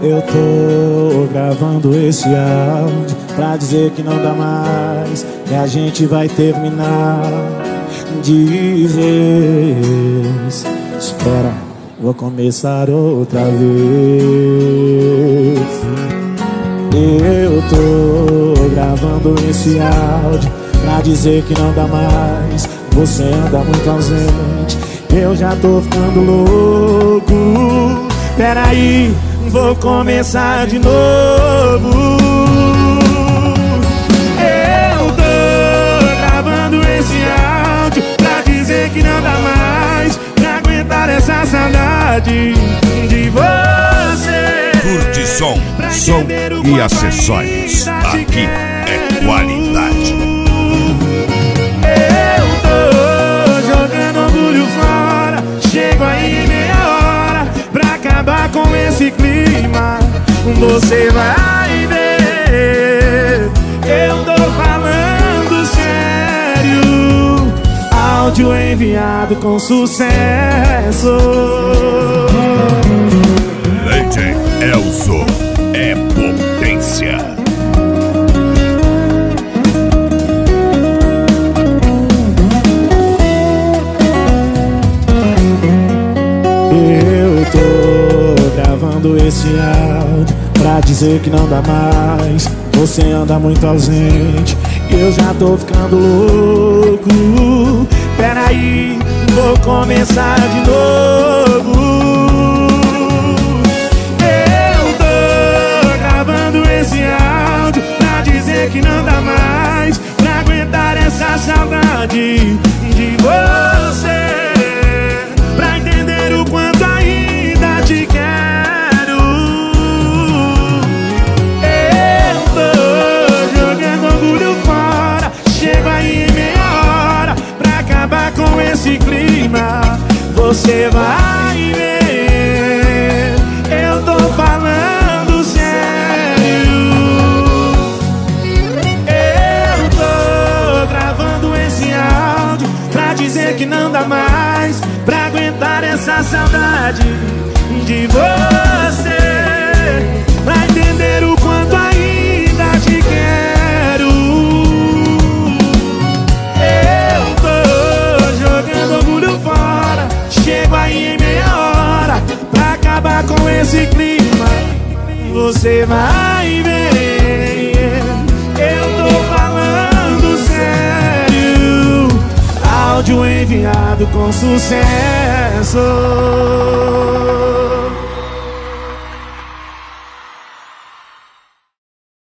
Eu tô gravando esse áudio pra dizer que não dá mais, que a gente vai terminar de vez. Espera, vou começar outra vez. Eu tô gravando esse áudio pra dizer que não dá mais, você anda muito ausente, eu já tô ficando louco. Peraí, vou começar de novo. Eu tô gravando esse áudio pra dizer que não dá mais pra aguentar essa saudade de você. Curte som e acessórios. Aqui é qualidade. Eu tô jogando orgulho fora, chego aí em meia hora pra acabar com esse clima. Você vai ver, eu tô falando sério. Áudio enviado com sucesso. Leite Elzo é potência. Eu tô gravando esse áudio pra dizer que não dá mais, você anda muito ausente, eu já tô ficando louco. Peraí, vou começar de novo. Eu tô gravando esse áudio pra dizer que não dá mais pra aguentar essa saudade de você. Pra entender o quanto ainda te quero. Eu tô jogando orgulho fora, chego aí em meia hora pra acabar com esse clima. Você vai ver, eu tô falando sério. Eu tô gravando esse áudio pra dizer que não dá mais pra aguentar essa saudade de você. Pra entender o quanto ainda te quero. Eu tô jogando orgulho fora, chego aí em meia hora pra acabar com esse clima. Você vai ver, eu tô falando sério. Áudio enviado com sucesso.